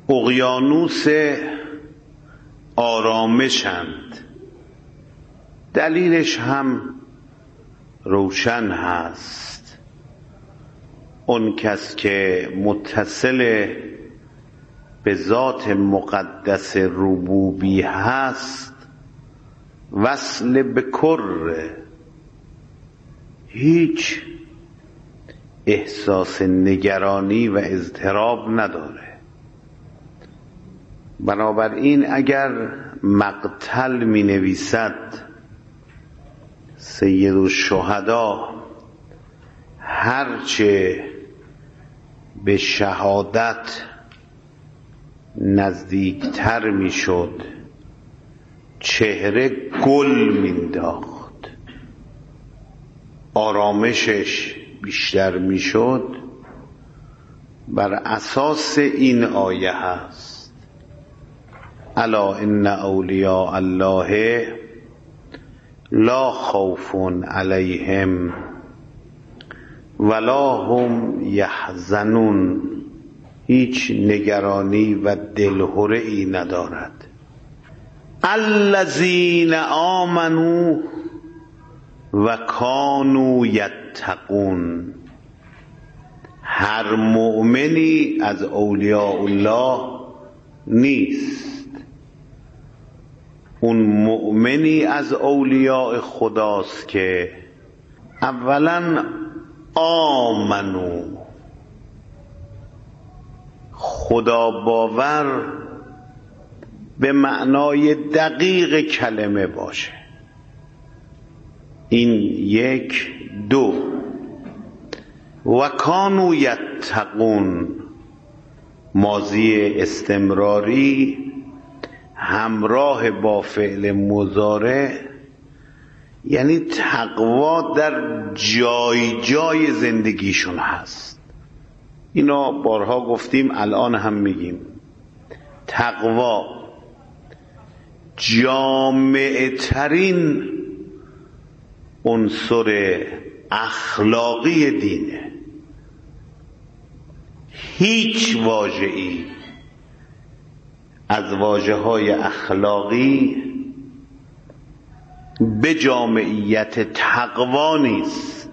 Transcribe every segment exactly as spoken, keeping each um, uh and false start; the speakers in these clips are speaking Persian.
اقیانوس آرامشند. دلیلش هم روشن هست. اون کس که متصل به ذات مقدس ربوبی هست وصل به کره، هیچ احساس نگرانی و اضطراب نداره. بنابراین اگر مقتل می نویسد سید الشهدا هرچه به شهادت نزدیکتر می شد چهره گل مینداخت، آرامشش بیشتر می شد، بر اساس این آیه هست: الا ان اولیاء الله لا خوف علیهم ولا هم یحزنون. هیچ نگرانی و دلهره ای ندارد. الذین آمنوا و کانوا یتقون. هر مؤمنی از اولیاء الله نیست. اون مؤمنی از اولیاء خداست که اولا آمنو، خدا باور به معنای دقیق کلمه باشه. این یک. دو، و کانوا یتقون، ماضی استمراری همراه با فعل مضارع، یعنی تقوا در جای جای زندگیشون هست. اینا بارها گفتیم، الان هم میگیم. تقوا جامع ترین عنصر اخلاقی دینه. هیچ واژه‌ای از واژه‌های اخلاقی به جامعیت تقوا نیست.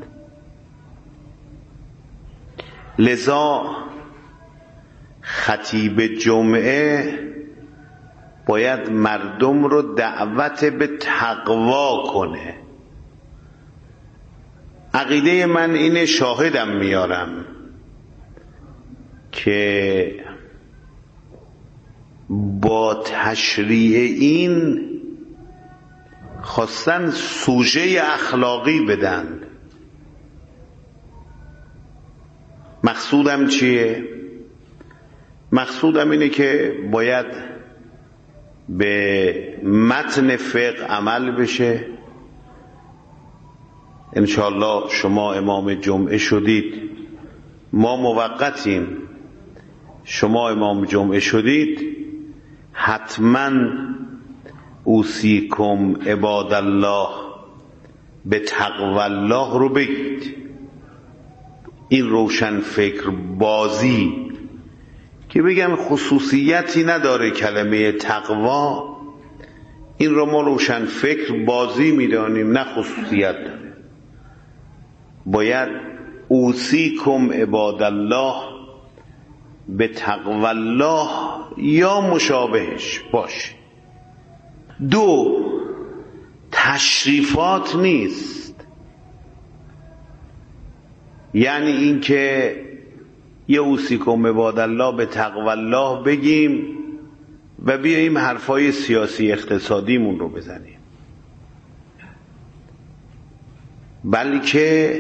لذا خطیب جمعه باید مردم رو دعوت به تقوا کنه. عقیده من اینه، شاهدم میارم که با تشریع این خواستن سوژه اخلاقی بدن. مقصودم چیه؟ مقصودم اینه که باید به متن فقه عمل بشه. انشاءالله شما امام جمعه شدید، ما موقتیم، شما امام جمعه شدید، حتما اوصیکم عباد الله به تقوی الله رو بگید. این روشن فکر بازی که بگم خصوصیتی نداره کلمه تقوا، این رو ما روشن فکر بازی میدانیم، نه خصوصیت داره. باید اوصیکم عباد الله به تقوی الله یا مشابهش باشه. دو، تشریفات نیست، یعنی اینکه یه اوصیکم عباد الله به تقوی الله بگیم و بیاییم حرفای سیاسی اقتصادیمون رو بزنیم، بلکه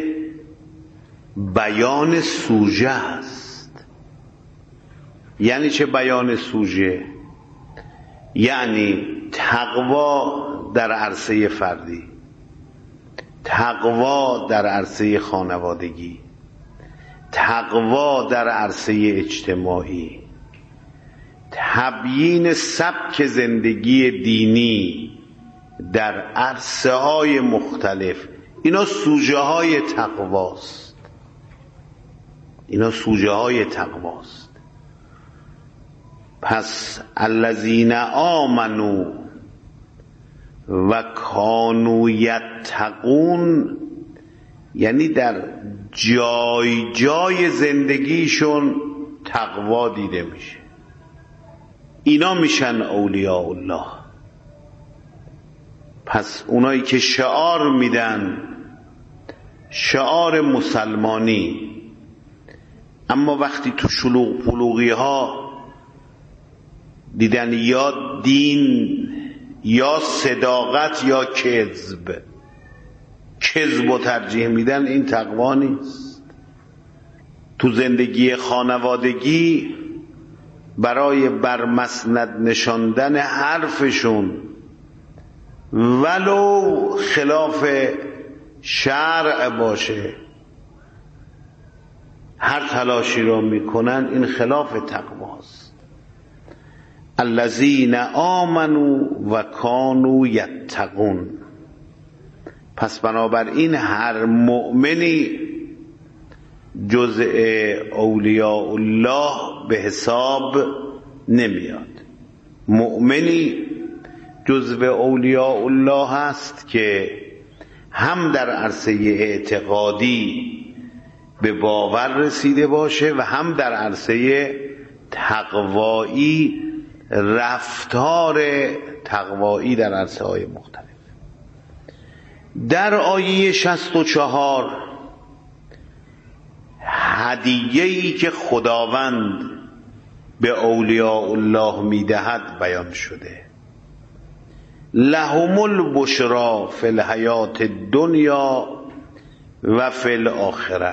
بیان سوژه است. یعنی چه بیان سوژه؟ یعنی تقوا در عرصه فردی، تقوا در عرصه خانوادگی، تقوا در عرصه اجتماعی، تبیین سبک زندگی دینی در عرصه های مختلف. اینا سوژه های تقواست. اینا سوژه های تقواست. پس الذین آمنوا و کانوا یتقون یعنی در جای جای زندگیشون تقوا دیده میشه. اینا میشن اولیاء الله. پس اونایی که شعار میدن، شعار مسلمانی، اما وقتی تو شلوغ پلوغی ها دیدن یا دین یا صداقت یا کذب، کذب و ترجیح میدن، این تقوا نیست. تو زندگی خانوادگی برای برمسند نشاندن حرفشون ولو خلاف شرع باشه هر تلاشی رو میکنن، این خلاف تقواست. الذین آمنوا و کانوا یتقون. پس بنابراین هر مؤمنی جزء اولیاء الله به حساب نمیاد. مؤمنی جزء اولیاء الله هست که هم در عرصه اعتقادی به باور رسیده باشه و هم در عرصه تقوایی رفتار تقوایی در عرصه های مختلف. در آیه شصت و چهار هدیه‌ای که خداوند به اولیاء الله میدهد بیان شده. لهم البشرا فی الحیات الدنیا و فی الاخره.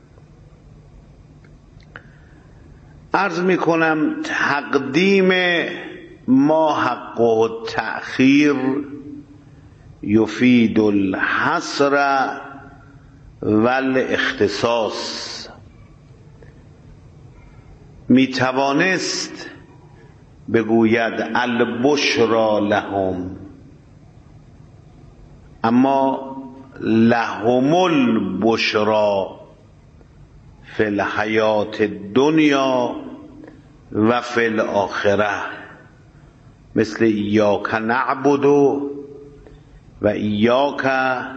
عرض میکنم تقدیم ما حق و تأخیر یفید الحصر و الاختصاص. میتوانست بگوید البشرا لهم، اما لهم البشرا فی الحیات الدنیا و فی الاخره، مثل ایاک نعبد و ایاک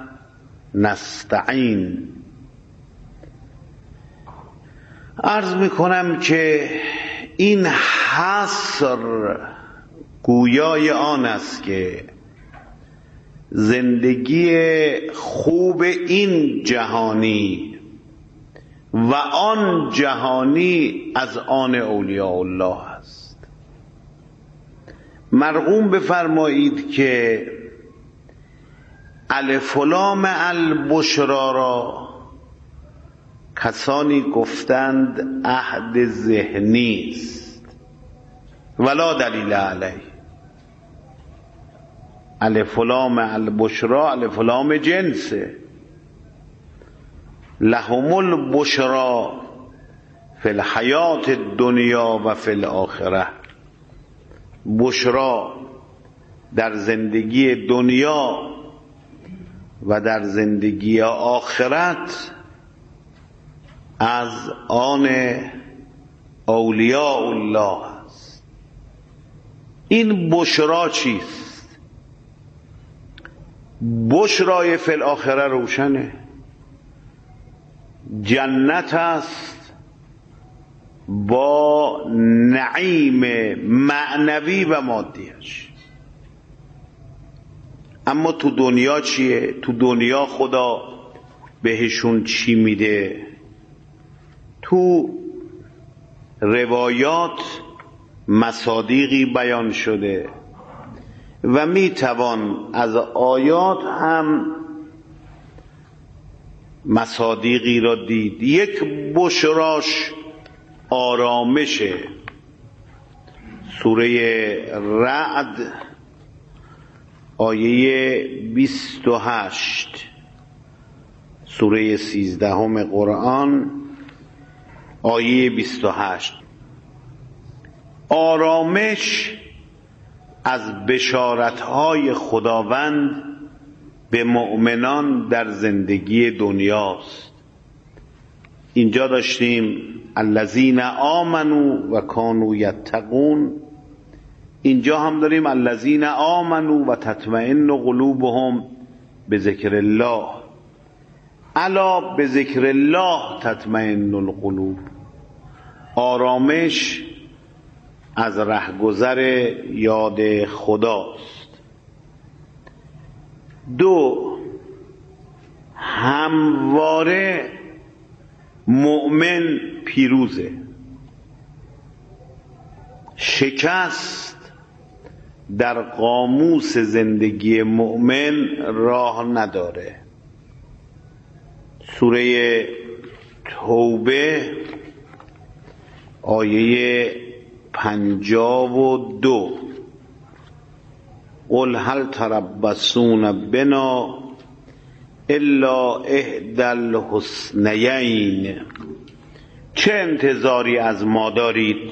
نستعین. عرض میکنم که این حصر گویای آن است که زندگی خوب این جهانی و آن جهانی از آن اولیاء الله است. مرقوم بفرمایید که الف و لام البشرا را کسانی گفتند عهد ذهنی است ولا دلیل علیه. الف و لام البشرا الف و لام جنسه. لهم البشرا فی الحیات الدنیا و فی الاخره. بشرا در زندگی دنیا و در زندگی آخرت از آن اولیاء الله است. این بشرا چیست؟ بشرای فی الاخره روشنه، جنت است با نعیم معنوی و مادیش. اما تو دنیا چیه؟ تو دنیا خدا بهشون چی میده؟ تو روایات مصادیقی بیان شده و میتوان از آیات هم مصادیقی را دید. یک بشراش آرامشه. سوره رعد آیه بیست و هشت، سوره سیزدهم قرآن آیه بیست و هشت. آرامش از بشارتهای خداوند به مؤمنان در زندگی دنیاست. اینجا داشتیم الذین آمنوا و کانوا یتقون، اینجا هم داریم الذین آمنوا و تطمئن قلوبهم به ذکر الله. الا به ذکر الله تطمئن القلوب. آرامش از رهگذر یاد خداست. دو، همواره مؤمن پیروزه. شکست در قاموس زندگی مؤمن راه نداره. سوره توبه آیه پنجاه و دو، قل هل تربصون بنا الا احدی الحسنیین. چه انتظاری از ما دارید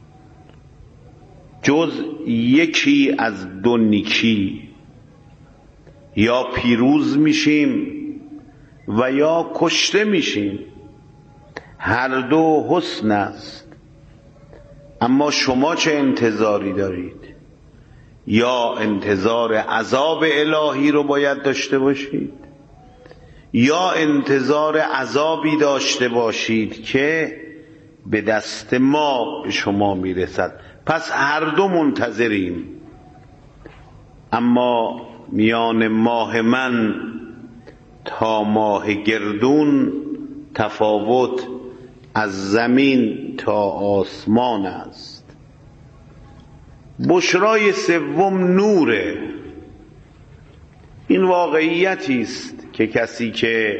جز یکی از دو نیکی؟ یا پیروز میشیم و یا کشته میشیم. هر دو حسن است. اما شما چه انتظاری دارید؟ یا انتظار عذاب الهی رو باید داشته باشید یا انتظار عذابی داشته باشید که به دست ما به شما میرسد. پس هر دو منتظریم. اما میان ماه من تا ماه گردون تفاوت از زمین تا آسمان است. بشرای سوم نوره. این واقعیتی است که کسی که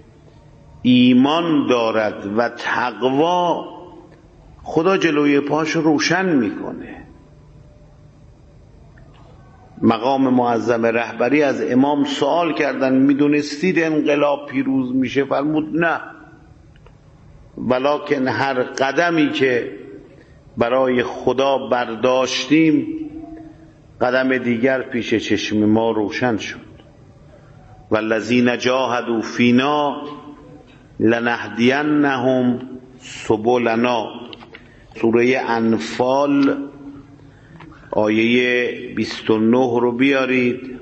ایمان دارد و تقوا، خدا جلوی پاش روشن میکنه. مقام معظم رهبری از امام سوال کردن میدونستید انقلاب پیروز میشه؟ فرمود نه، ولکن هر قدمی که برای خدا برداشتیم قدم دیگر پیش چشم ما روشن شد. والذین جاهدوا فینا لنهدینهم سبلنا. سوره انفال آیه بیست و نه رو بیارید.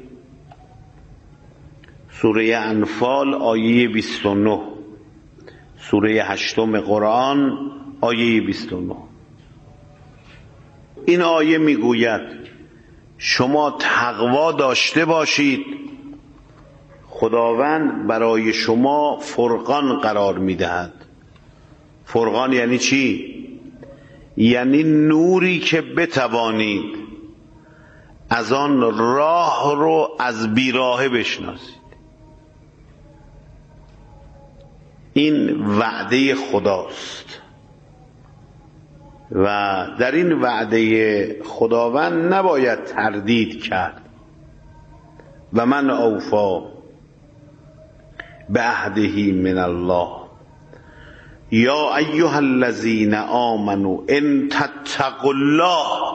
سوره انفال آیه بیست و نه، سوره هشتم قرآن آیه بیست و نه. این آیه میگوید شما تقوا داشته باشید، خداوند برای شما فرقان قرار میدهد. فرقان یعنی چی؟ یعنی نوری که بتوانید از آن راه رو از بیراهه بشناسید. این وعده خداست و در این وعده خداوند نباید تردید کرد. و من اوفا به عهده من الله یا ایها الذین آمنوا ان تتقوا الله.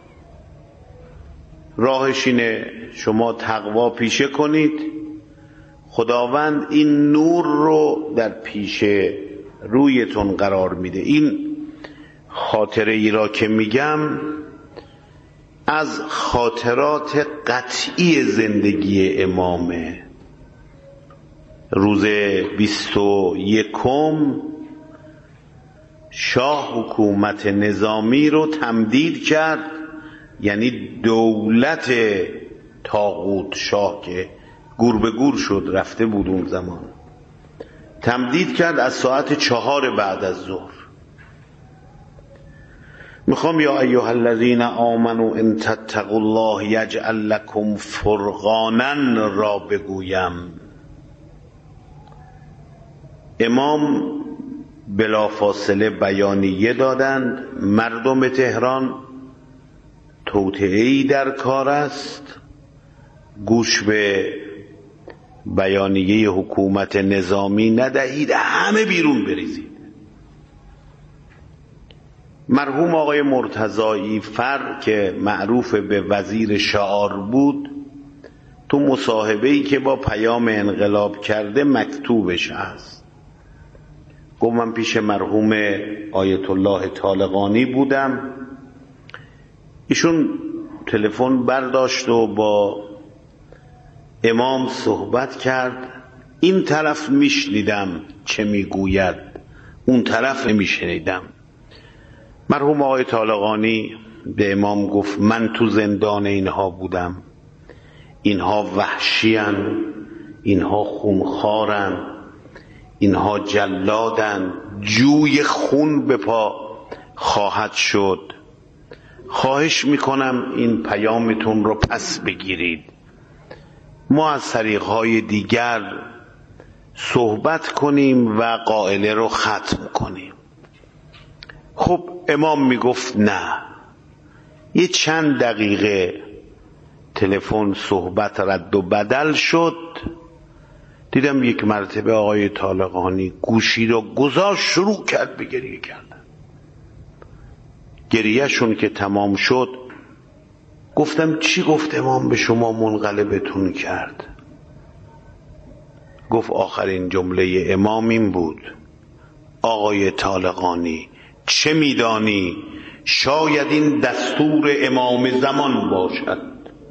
راهش اینه شما تقوا پیشه کنید، خداوند این نور رو در پیش رویتون قرار میده. این خاطره ای را که میگم از خاطرات قطعی زندگی امامه. روز بیست و یکم شاه حکومت نظامی رو تمدید کرد، یعنی دولت طاغوت شاه که گور به گور شد رفته بود اون زمان، تمدید کرد از ساعت چهار بعد از ظهر. میخوام یا ایها الذین آمنوا ان تتقوا الله یجعل لکم فرقانا را بگویم. امام بلافاصله بیانیه دادند مردم تهران توطئه‌ای در کار است، گوش به بیانیه حکومت نظامی ندهید، همه بیرون بریزید. مرحوم آقای مرتضایی فر که معروف به وزیر شعار بود، تو مصاحبه‌ای که با پیام انقلاب کرده مکتوبش هست. گفت من پیش مرحوم آیت الله طالقانی بودم، ایشون تلفن برداشت و با امام صحبت کرد. این طرف میشنیدم چه میگوید، اون طرف نمیشنیدم. مرحوم آقای طالقانی به امام گفت من تو زندان اینها بودم، اینها وحشی‌اند، اینها خونخوارند، اینها جلادند، جوی خون به پا خواهد شد. خواهش میکنم این پیامتون رو پس بگیرید، ما از طریقهای دیگر صحبت کنیم و قائله رو ختم کنیم. خب امام میگفت نه. یه چند دقیقه تلفن صحبت رد و بدل شد. دیدم یک مرتبه آقای طالقانی گوشی رو گذاشت شروع کرد به گریه کردن. گریهشون که تمام شد گفتم چی گفت امام به شما منقلبتون کرد؟ گفت آخرین جمله امام این بود: آقای طالقانی چه میدانی شاید این دستور امام زمان باشد.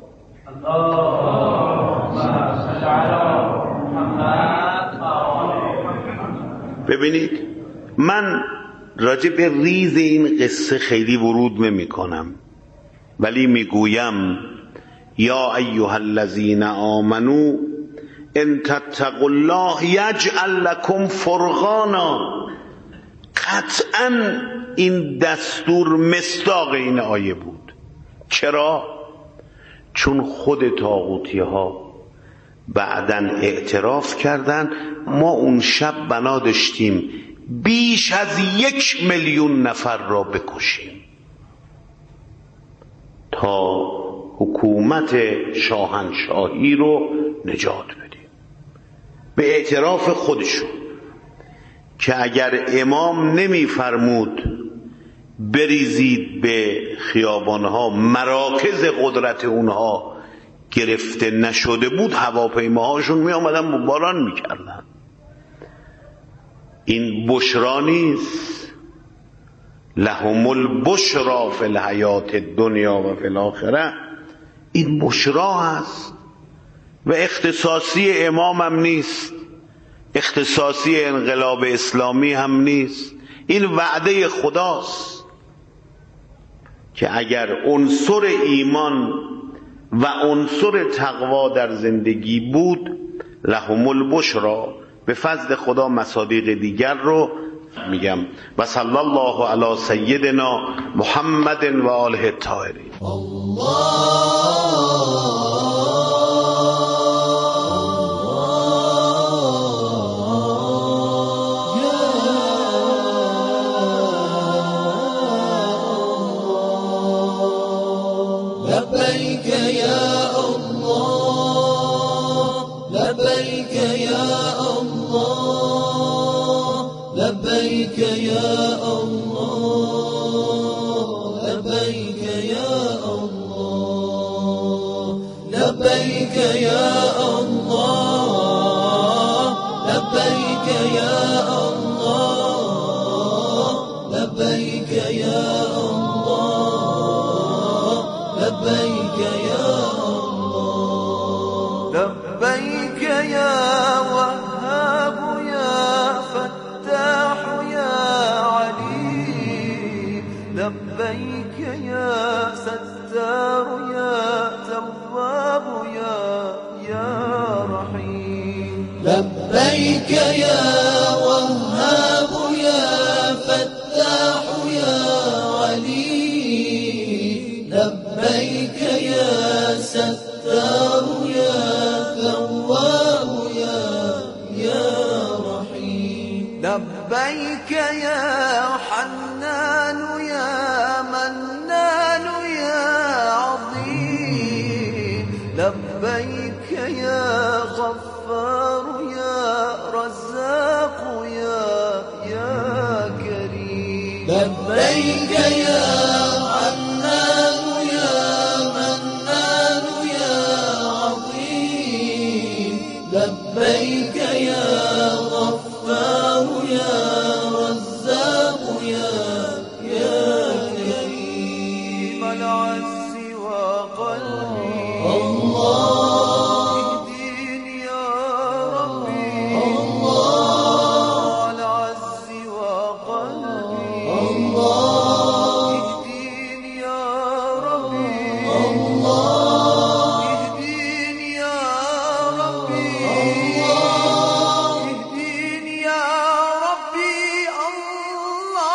ببینید من راجع به ریز این قصه خیلی ورود نمی کنم، ولی میگویم یا ایها الذین آمنو ان تتقوا الله یجعل لکم فرقانا. قطعا این دستور مصداق این آیه بود. چرا؟ چون خود طاغوتی ها بعدن اعتراف کردن ما اون شب بنا داشتیم بیش از یک میلیون نفر را بکشیم تا حکومت شاهنشاهی رو نجات بدیم. به اعتراف خودشون که اگر امام نمی فرمود بریزید به خیابانها، مراکز قدرت اونها گرفته نشده بود، هواپیماهاشون می آمدن با باران می کردن. این بشرا نیست. لهم البشرا فی الحیات الدنیا و فی الاخره. این بشرا هست و اختصاصی امام هم نیست، اختصاصی انقلاب اسلامی هم نیست. این وعده خداست که اگر عنصر ایمان و عنصر تقوا در زندگی بود لهم البشرا، به فضل خدا مصادیق دیگر رو میگم. و صلی الله علی سیدنا محمد و آله الطاهرین. لبيك يا الله لبيك يا الله لبيك يا الله لبيك يا الله لبيك يا الله لبيك يا الله لبيك يا الله لبيك يا الله لبيك يا وهاب يا فتاح يا عليم لبيك يا ستار يا تواب يا يا رحيم لبيك يا وهاب يا فتاح يا عليم لبيك يا ستار يا تواب يا يا رحيم لبيك يا حنان يا منان يا عظيم لبيك يا غفار يا رزاق يا يا كريم لبيك يا حنان يا قلبي الله اهديني يا ربي الله على عزي وقلبي الله اهديني يا ربي الله اهديني يا ربي الله اهديني يا ربي الله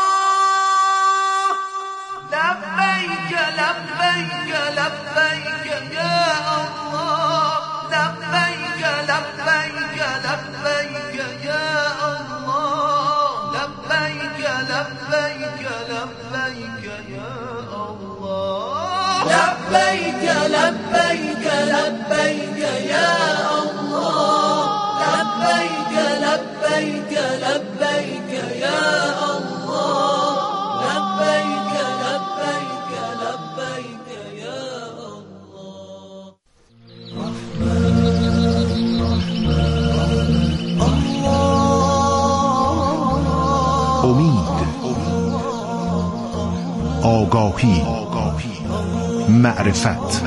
لبيك لبيك لبيك يا الله لبيك لبيك لبيك يا الله لبيك لبيك لبيك يا الله لبيك لبيك لبيك يا الله لبيك لبيك لبيك يا الله لبيك لبيك لبيك يا الله امید، آگاهی، معرفت.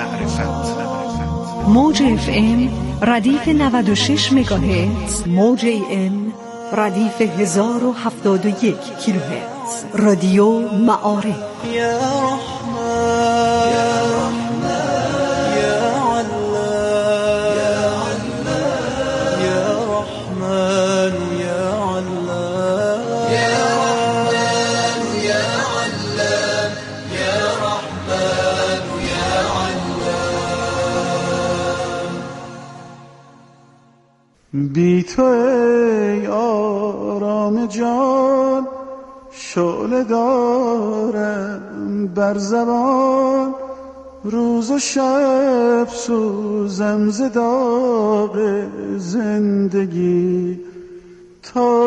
موج اف ام ردیف نود و شش مگاهرتز، موج ای ام ردیف هزار و هفتاد و یک کیلوهرتز. رادیو معارف. يا رحمن يا رحمن يا علام يا رحمن يا علام يا رحمن يا علام يا رحمن يا علام بی تو ای آرام جان شعله دارم بر زبان روز و شب سوزم ز داغ زندگی تا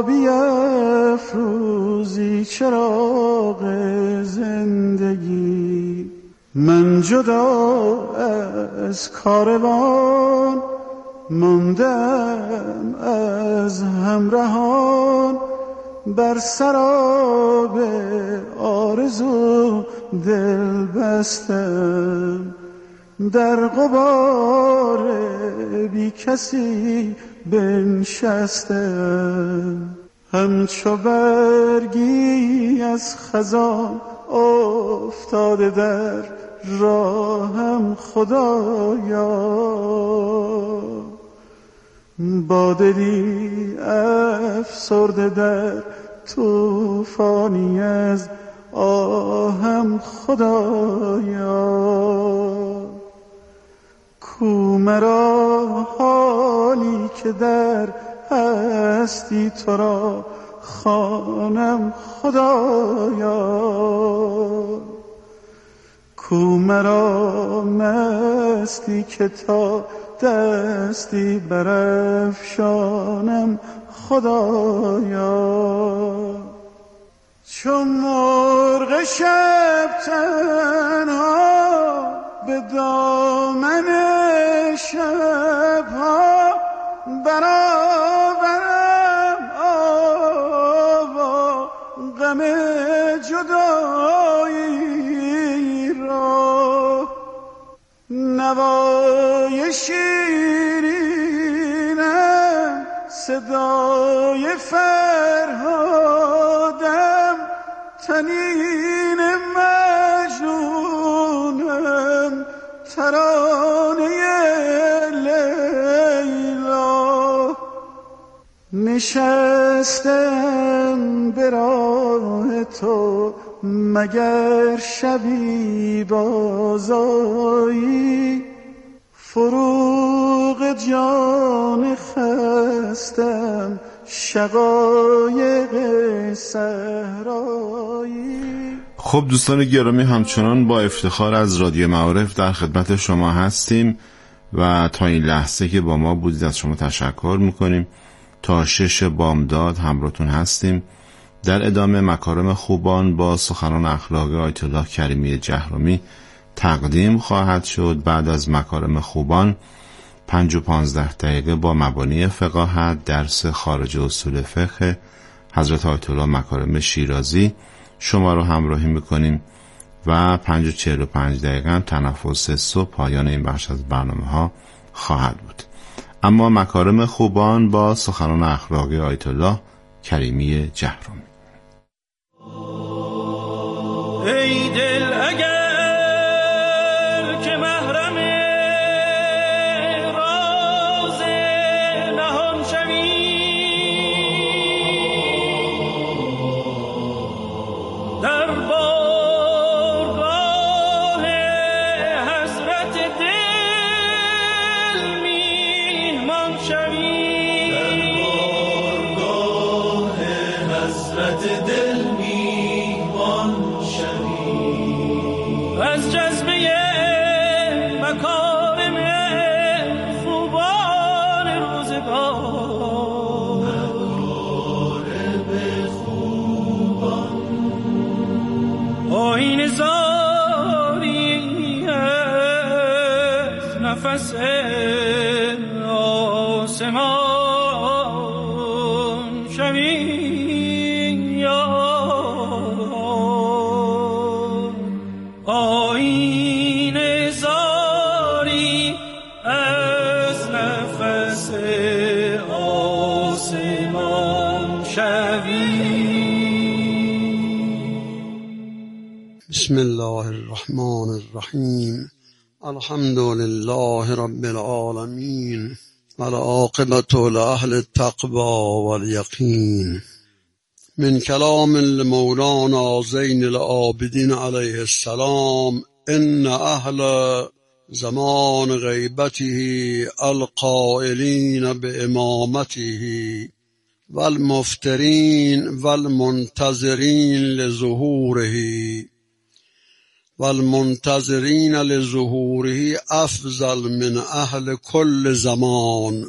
بیفروزی چراغ زندگی من جدا از کاروان ماندم از همراهان بر سراب آرزو دل بستم در غبار بی کسی بنشستم همچو برگی از خزان افتاده در راهم خدایا با دلی افسرده در طوفانی از آهم خدایا کو مرا حالی که در هستی تو را خوانم خدایا کو مرا مستی که تا دستی برافشانم خدایا چون مرغ شب تنها به دامن شبها برآورم آوا غم جدایی را نوای شیرینم صدای فرهادم تنین مجنونم ترانه لیلا نشستم به راه تو مگر شبی بازایی فروغ جان خستم شقایق صحرایی. خب دوستان گرامی، همچنان با افتخار از رادیو معارف در خدمت شما هستیم و تا این لحظه که با ما بودید از شما تشکر میکنیم. تا شش بامداد همراهتون هستیم. در ادامه مکارم خوبان با سخنان اخلاقی آیت الله کریمی جهرمی تقدیم خواهد شد. بعد از مکارم خوبان پنج و پانزده دقیقه با مبانی فقاهت درس خارج اصول فقه حضرت آیت الله مکارم شیرازی شما رو همراهی میکنیم و پنج و چهل و پنج دقیقه تنفس صبح پایان این بخش از برنامه ها خواهد بود. اما مکارم خوبان با سخنان اخلاقی آیت الله کریمی جهرمی. ای دل اگر که محرم راز نهان شوی، در بارگاه حضرت دل میهمان شوی، در بارگاه حضرت دل میهمان شوی، از جذبه مکارم خوبان روزگار، مکارم خوبان آیین زاری از نفس آسمان شوی، آیین زاری از نفس آسمان شوی. بسم الله الرحمن الرحیم. الحمد لله رب العالمین والعاقبة لأهل التقوى واليقین. من کلام المولانا زین العابدین علیه السلام: ان اهل زمان غیبته القائلین بامامته والمفترین والمنتظرین لظهوره والمنتظرین لظهوره افضل من اهل کل زمان.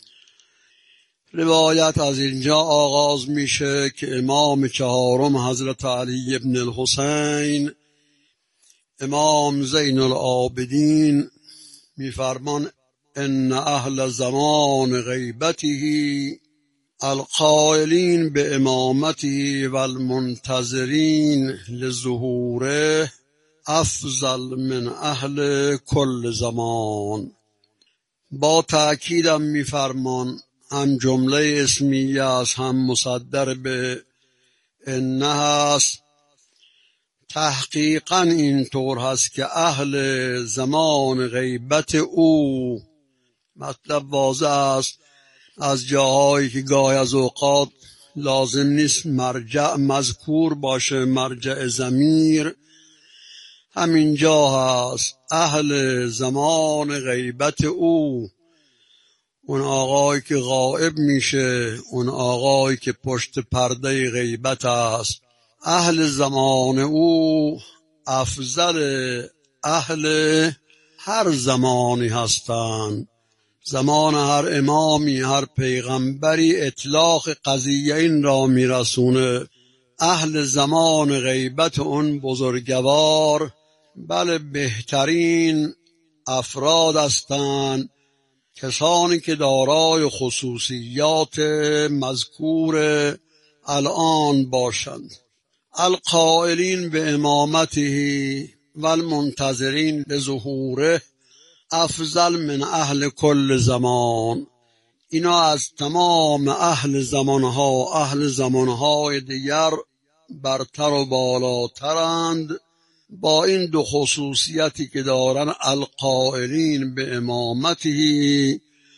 روایت از اینجا آغاز میشه که امام چهارم حضرت علی ابن الحسین امام زین العابدین میفرمان: ان اهل زمان غیبته القائلین به امامته والمنتظرین لظهوره افضل من اهل کل زمان. با تأکیدم میفرمان هم جمله اسمیه است هم مصدر به ان هست. تحقیقاً اینطور هست که اهل زمان غیبت او، مطلب واضح است از جاهایی که گاهی از اوقات لازم نیست مرجع مذکور باشه، مرجع ضمیر همینجا هست. اهل زمان غیبت او، اون آقایی که غائب میشه، اون آقایی که پشت پرده غیبت است. اهل زمان او افضل اهل هر زمانی هستند. زمان هر امامی، هر پیغمبری اطلاق قضیه این را میرسونه. اهل زمان غیبت اون بزرگوار بله بهترین افراد هستند، کسانی که دارای خصوصیات مذکور الان باشند. القائلین به امامته والمنتظرین لظهوره افضل من اهل کل زمان. اینا از تمام اهل زمانها اهل زمانهای دیگر برتر و بالاترند، با این دو خصوصیتی که دارن: القائلین به امامته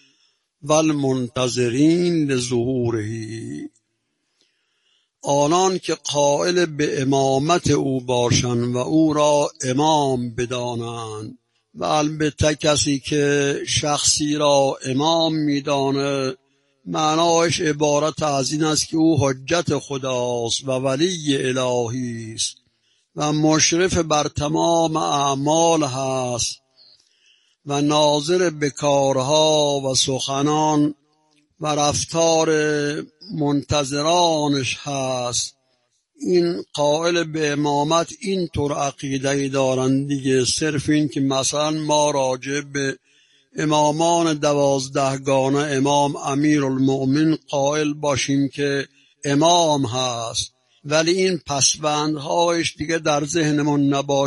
والمنتظرین لظهوره. آنان که قائل به امامت او باشند و او را امام بدانند، و البته کسی که شخصی را امام میدانه معناش عبارت از این است که او حجت خداست و ولی الهی است و مشرف بر تمام اعمال هست و ناظر به کارها و سخنان و رفتار منتظرانش هست. این قائل به امامت این طور عقیده دارند دیگه، صرف این که مثلا ما راجع به امامان دوازدهگانه امام امیرالمؤمنین قائل باشیم که امام هست، ولی این پسوندهایش دیگه در ذهنمون نباشه.